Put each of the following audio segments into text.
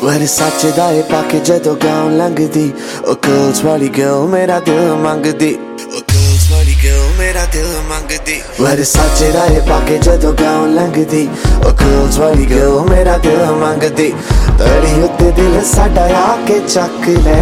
सच दाए पाके जदों गाँव लंघदी ओ गर्ल्स वाली गर्ल मेरा दिल मंगदी ओ गर्ल्स वाली गर्ल मेरा दिल मंगदी सच दाए पाके जदों गाँव लंघदी ओ गर्ल्स वाली गर्ल मेरा दिल मंगदी तड़ी उत्ते दिल साडा आके चक ले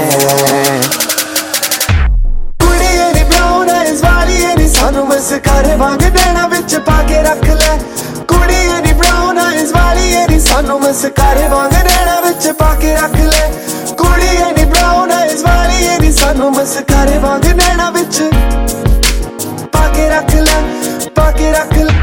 कुड़िए नी ब्राउन आइज़ वाली नी सानू मस्कारे वांग नैना विच पाके रख ले कुड़िए नी ब्राउन आइज़ वाली नी सानू मस्कारे वांग नैना विच पाके रख ले कुड़िए नी ब्राउन आइज़ वाली नी सानू मस्कारे वांग नैना विच पाके रख ले पाके रख ले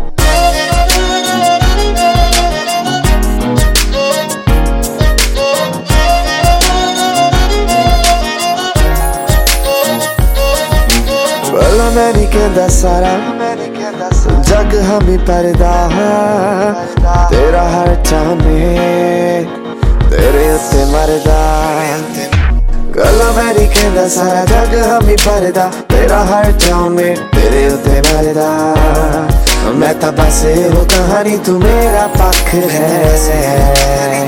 मैंने कहता सारा जग हम ही पर्दा तेरा हर चामे तेरे उत्ते मरदा गला मेरी कहता सारा जग हम ही पर्दा तेरा हर चामे तेरे उत्ते मरदा मैं तो बस वो कहानी तू मेरा पक्ष है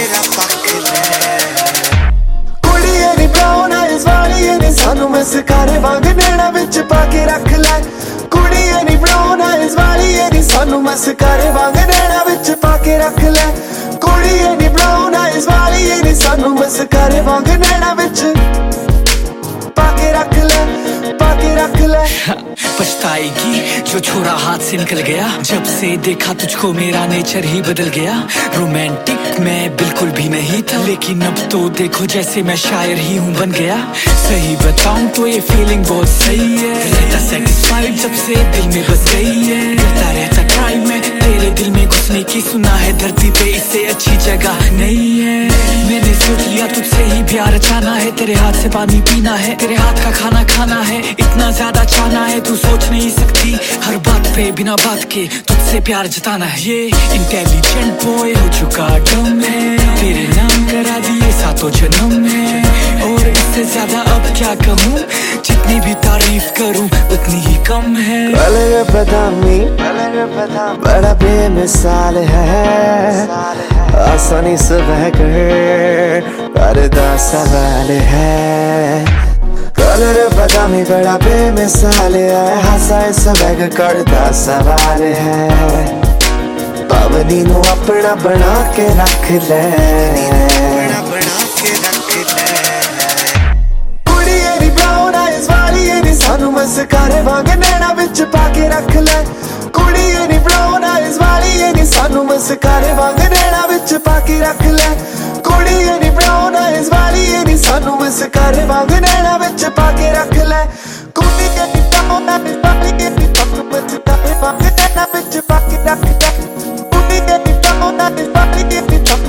कुड़िए नी ब्राउन आइज़ वाली नी सानू मस्कारे वांग नैना विच पाके रख ले कुड़िए नी ब्राउन आइज़ वाली नी सानू मस्कारे वांग नैना विच पाके रख ले कुड़िए नी ब्राउन आइज़ वाली नी सानू मस्कारे वांग नैना विच पाके रख ले पाके रख ले पछताएगी जो छोरा हाथ से निकल गया जब से देखा तुझको मेरा नेचर ही बदल गया रोमांटिक मैं बिल्कुल भी नहीं था लेकिन अब तो देखो जैसे मैं शायर ही हूँ बन गया सही बताऊं तो ये फीलिंग बहुत सही है रहता सेटिस्फाइड जब से दिल में बस गई है करता रहता ट्राई में तेरे दिल में घुसने की सुना है धरती पे इससे अच्छी जगह नहीं है मैंने सोच लिया तुझसे ही प्यार रचाना है तेरे हाथ से पानी पीना है तेरे हाथ का खाना खाना है इतना ज्यादा चाहना है तू सोच नहीं सकती हर बात पे बिना बात के तुझसे प्यार जताना है ये इंटेलिजेंट बॉय हो चुका डम है तेरे नाम करा दिए सातों जन्म है और इससे ज्यादा अब क्या कहूँ जितनी भी तारीफ करूँ उतनी ही कम है कलर बदामी बड़ा बेमिसाल है आसानी से बहकर पर्दा सवाल है कलर बदामी बड़ा बेमिसाल है हंसाए सबक करता सवाल है पावनी नू अपना बना के रख ले कुड़िए नी ब्राउन आइज़ वाली नी सानू मस्कारे वांग नैना विच पाके रख ले कुड़िए नी ब्राउन आइज़ वाली नी सानू मस्कारे वांग नैना विच पाके रख ले कुड़िए नी ब्राउन आइज़ वाली नी सानू मस्कारे वांग नैना विच पाके रख ले कुड़िए नी ब्राउन आइज़ वाली नी सानू मस्कारे वांग नैना विच पाके रख ले कुड़िए नी ब्राउन आइज़ वाली नी